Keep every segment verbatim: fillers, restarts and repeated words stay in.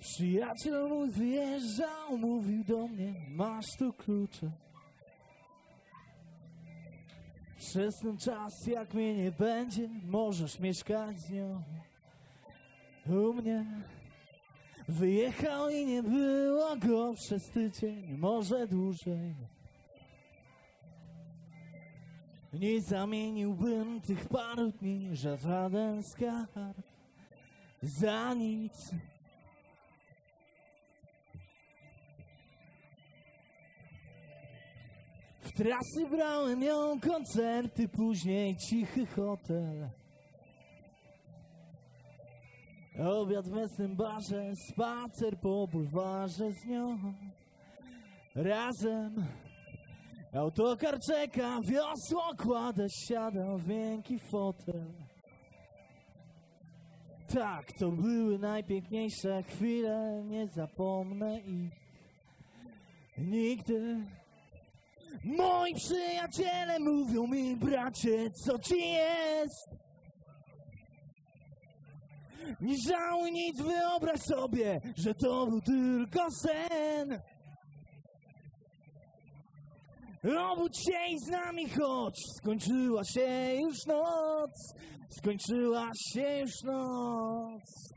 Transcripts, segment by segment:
Przyjaciel mój wyjeżdżał, mówił do mnie, masz tu klucze. Przez ten czas, jak mnie nie będzie, możesz mieszkać z nią. U mnie wyjechał i nie było go przez tydzień, może dłużej. Nie zamieniłbym tych paru dni za żaden skarb, za nic. W trasy brałem ją, koncerty, później cichy hotel. Obiad w męsnym barze, spacer po bulwarze z nią. Razem autokar czeka, wiosło kładę, siadam w miękki fotel. Tak, to były najpiękniejsze chwile, nie zapomnę ich nigdy. Moi przyjaciele mówią mi, bracie, co ci jest? Nie żałuj nic, wyobraź sobie, że to był tylko sen. Obudź się i z nami chodź, skończyła się już noc, skończyła się już noc.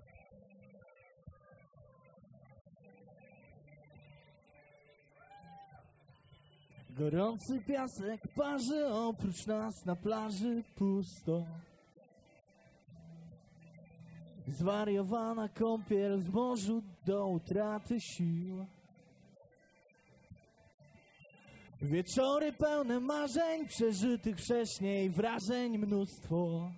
Gorący piasek parzy, oprócz nas na plaży pusto. Zwariowana kąpiel w morzu do utraty sił. Wieczory pełne marzeń, przeżytych wcześniej wrażeń mnóstwo.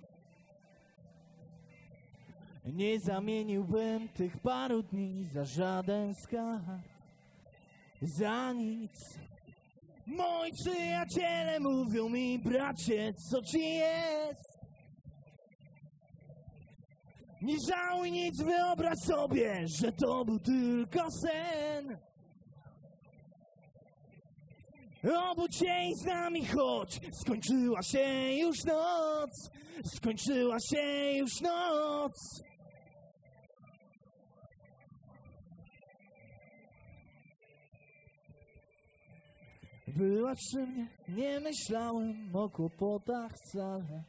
Nie zamieniłbym tych paru dni za żaden skarb, za nic. Moi przyjaciele mówią mi, bracie, co ci jest? Nie żałuj nic, wyobraź sobie, że to był tylko sen. Obudź się i z nami chodź, skończyła się już noc, skończyła się już noc. Była przy mnie, nie myślałem o kłopotach wcale.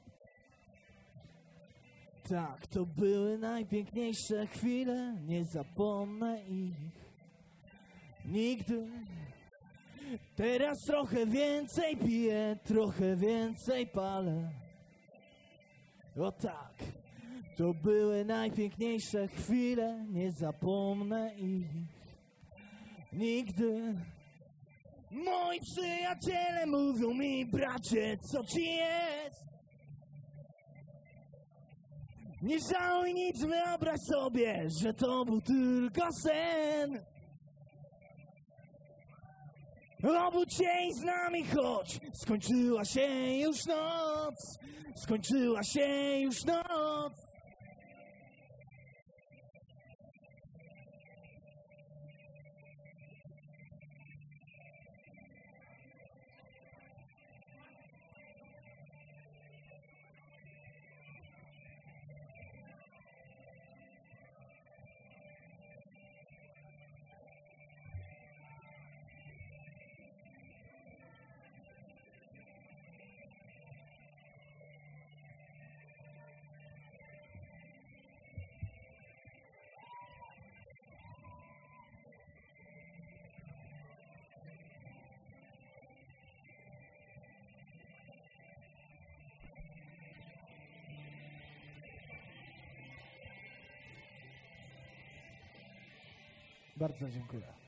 Tak, to były najpiękniejsze chwile, nie zapomnę ich nigdy. Teraz trochę więcej piję, trochę więcej palę. O tak, to były najpiękniejsze chwile, nie zapomnę ich nigdy. Moi przyjaciele mówią mi, bracie, co ci jest? Nie żałuj nic, wyobraź sobie, że to był tylko sen. Obudź się i z nami chodź, skończyła się już noc, skończyła się już noc. Bardzo dziękuję.